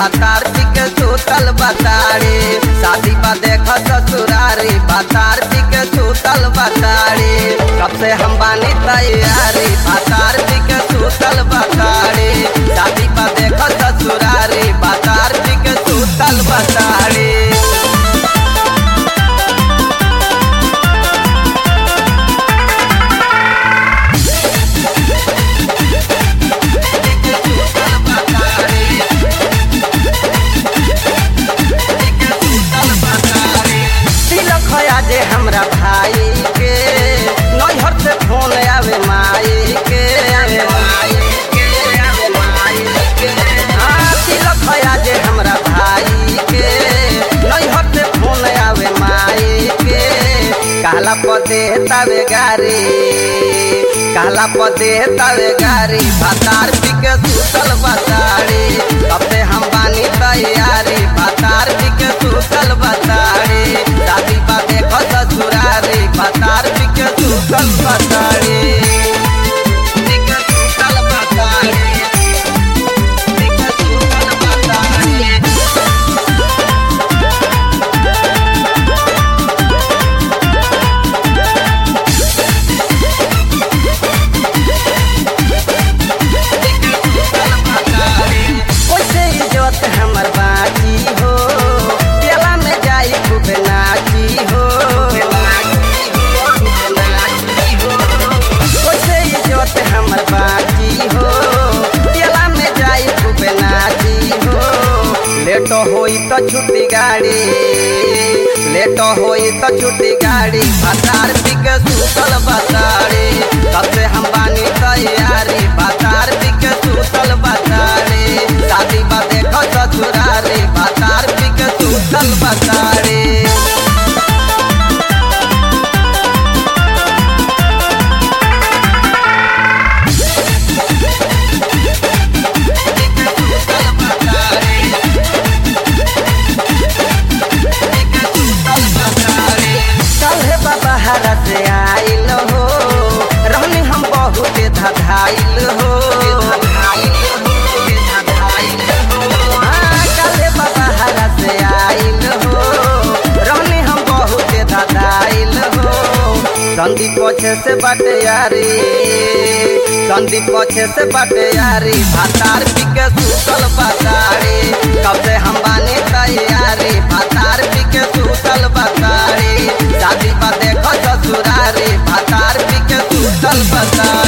भातार के सुतल बताड़ी शादी बा देख ससुरारी भातार के सुतल बताड़ी कब से हम बानी तैयारी भातार के सुतल बताड़ी शादी बा देख ससुरारी भातार के सुतल बताड़ी। जे हमरा भाई के नैहर से फोन आवे माई के तिलक भया जे हमरा भाई के नैहर से फोन आवे माई के कहला पदे तवे गारी कहला पदे तवे गारी भातार के सुतल बताड़ी कब से हम बानी तैयारी भातार के सुतल बताड़ी शादी बा देख ससुरारी भातार के सुतल बताड़ी। हमर बाजी हो तेला में जाई खूब नाची हो ओसे इज्जत हमर बाजी हो तेला में जाई खूब नाची हो लेट होई तो छुट्टी गाड़ी लेट होई तो छुट्टी गाड़ी भातार के सुतल बताड़ी कब से हम बानी तैयारी भातार के सुतल बताड़ी शादी बा देख ससुरारी भातार के सुतल बताड़ी। बाहर से आइल हो रहनी हम बहुत धधाइल हो कल बाहर से आइल हो रहनी हम बहुत धधाइल हो संदीप पछे से बटियारी संदीप पछे से बटियारी भातार के सुतल बताड़ी कब से हम बानी तैयारी भातार के सुतल बताड़ी शादी बा देख ससुरारी भातार के सुतल बताड़ी।